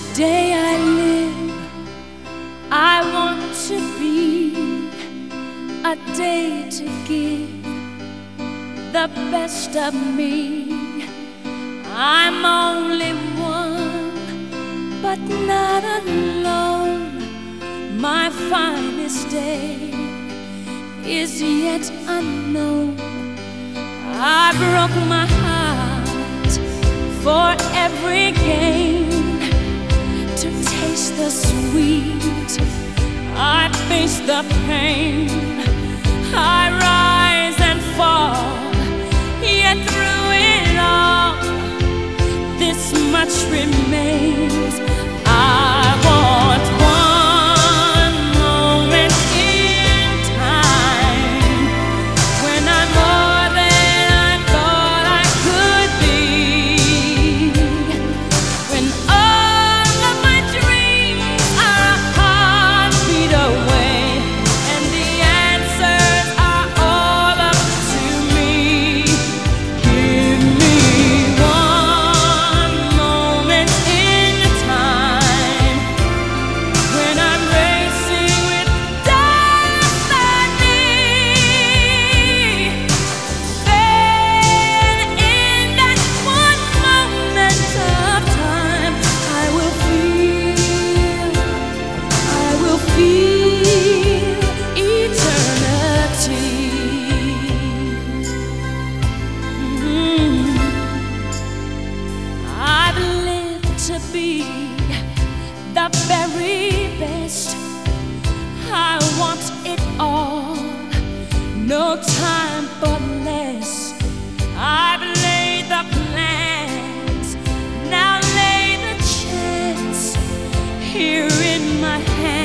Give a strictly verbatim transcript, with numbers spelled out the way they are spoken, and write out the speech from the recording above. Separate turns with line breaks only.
day I live, I want to be a day to give the best of me. I'm only one, but not alone. My finest day is yet unknown. I broke my heart for every gain, to taste the sweet, I face the pain. I rise and fall, yet through it all, this much remains. I want one moment in time when I'm more than I thought I could be, when all of my dreams are a heartbeat away, and the answers are all up to me. Give me one moment in time when I'm racing with destiny. Then in that one moment of time, I will feel, I will feel eternity. Mm. I've lived to be the very best. I want it all, no time for less. I've laid the plans, now lay the chance here in my hands.